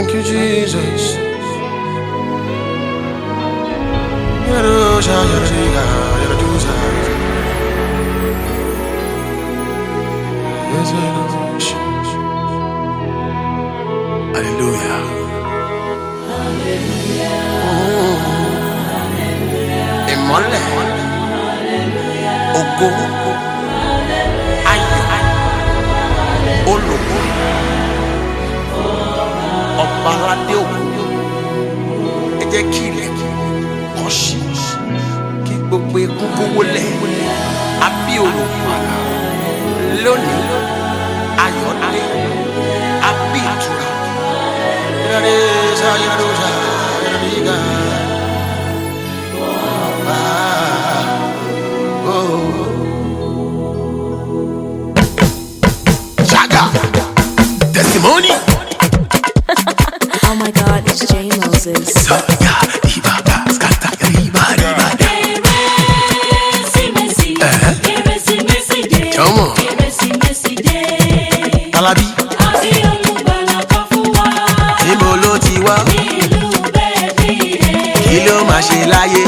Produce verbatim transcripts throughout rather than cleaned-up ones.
Thank you, Jesus. Yerusha, Yerusha, Yerusha. Hallelujah. Ìmọ́lẹ̀, ògo, ayọ̀, ológo, ọba aládé ògo. Ẹ jẹ́ kí ilẹ̀ kó ṣí, kí gbogbo egun kó wólẹ̀. Àbí olùpàlà lónìí, ayọ̀ dé, àbí ìtura. Yerusha, Yerusha, Yerusha. Testimony. Oh my God, it's J Moses. So yeah, Ibaba, Skata, Iba, Iba. Come on. Alabi. Níbo ló ti wá? Kí ló máa ṣe láyé?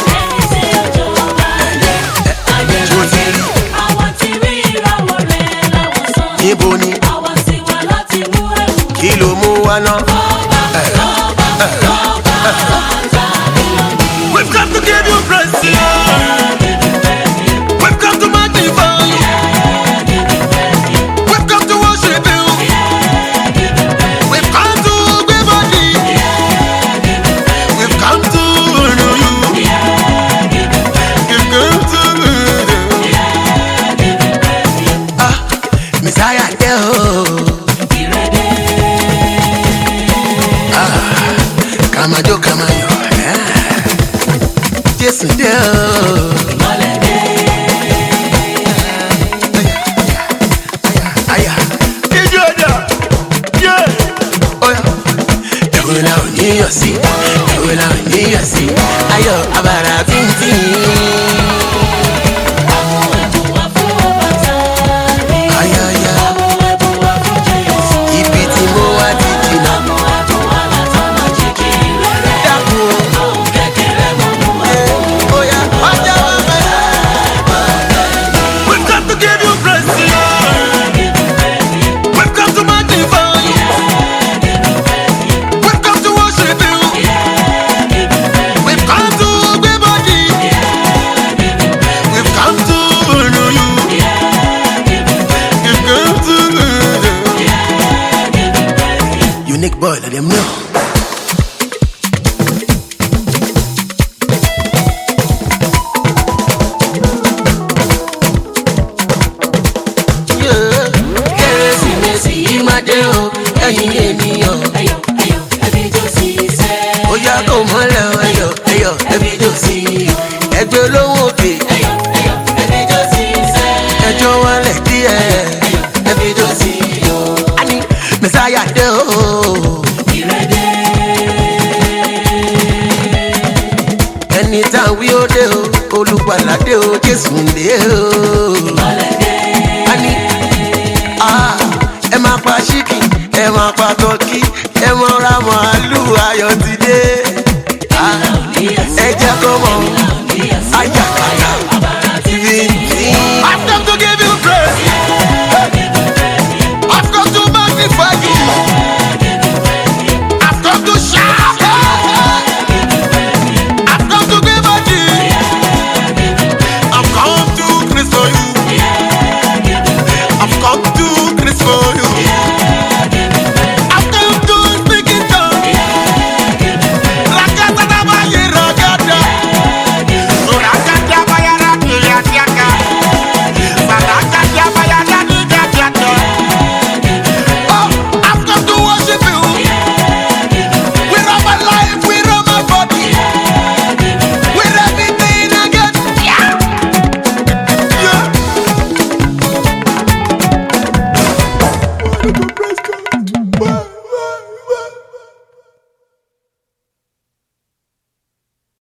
Níbo ni? Kí ló mú wá náà? We've come to give you praise, Lord. We've come to magnify you. We've come to worship you. We've come to give body. We've come to know you. We've come to ah, Messiah, Kamajo kamayo, Jésù dé o. Ìmọ́lẹ̀ dé. Aya, ijó ọjà, yé. Oya. Èwe la ò ní yọ̀ sí, èwe la ò ní yọ̀ sí, ayọ̀ abàrà bíntín. Unique boy, let them know. Yeah, Kérésìmesì yìí máa dé o, ẹ̀yin ènìyàn. Ayọ̀, ayọ̀, ẹbí jó sí iṣẹ́. Ó yá kó mọ́lẹ̀ o, ayọ̀, ayọ̀, ẹbí jó sí. Ẹgbẹ́ olówó òkè. Ayọ̀, ayọ̀, ẹbí jó sí iṣẹ́. Ẹjọ́ wọlé díẹ̀. Ayọ̀, ẹbí jó sí o. Àní Messiah dé o. Ẹni tá a wí ó dé o, olùgbàlà dé o, Jésù dé o.